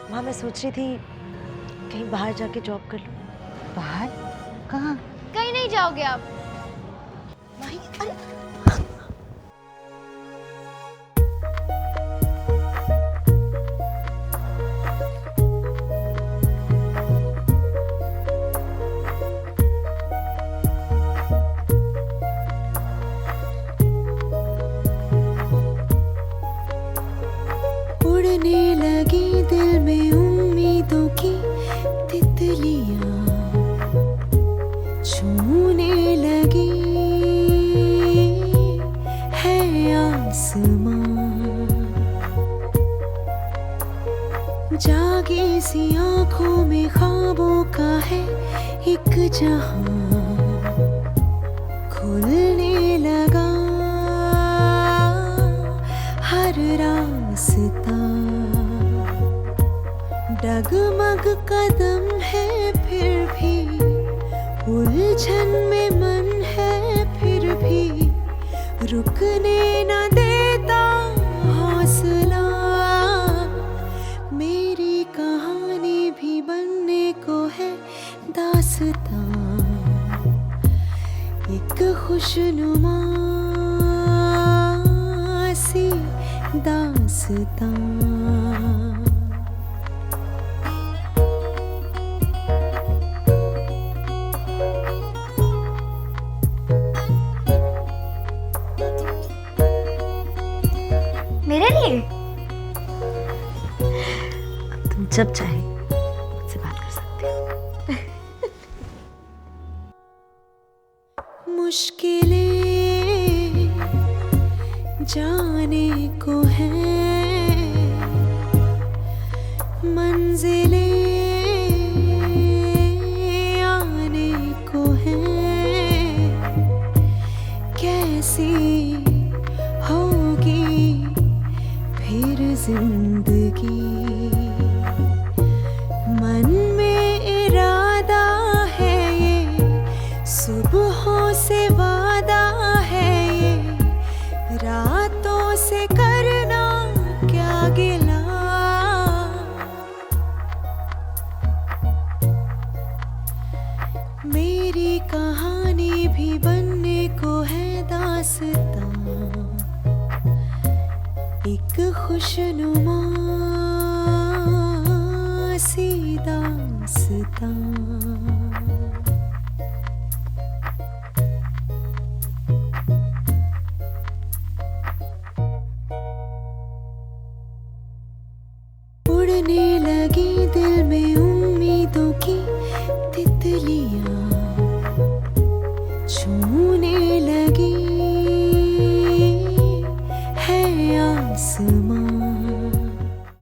माँ मैं सोच रही थी कहीं बाहर जाके जॉब कर लूँ। बाहर? कहाँ? कहीं नहीं जाओगे आप। माही अरे उड़ने लगी दिल में उम्मीदों की तितलियां, छूने लगी है आसमां। जागी सी आंखों में ख्वाबों का है एक जहां, खुलने लगा हर रास्ता। डगमग कदम है फिर भी, उलझन में मन है फिर भी, रुकने न देता हौसला। मेरी कहानी भी बनने को है दास्तां, एक खुशनुमा सी दास्तां। मेरे लिए? तुम जब चाहे मुझसे बात कर सकते हो। मुश्किलें जाने को हैं, मंजिलें आने को हैं। कैसी होगी फिर जिंदगी, मन में इरादा है ये, सुबहों से वादा है ये, रातों से करना क्या गिला। मेरी कहानी भी बनने को है दास्तां, एक खुशनुमा सी दास्तां। उड़ने लगी दिल में उम्मीदों की तितलियां, छू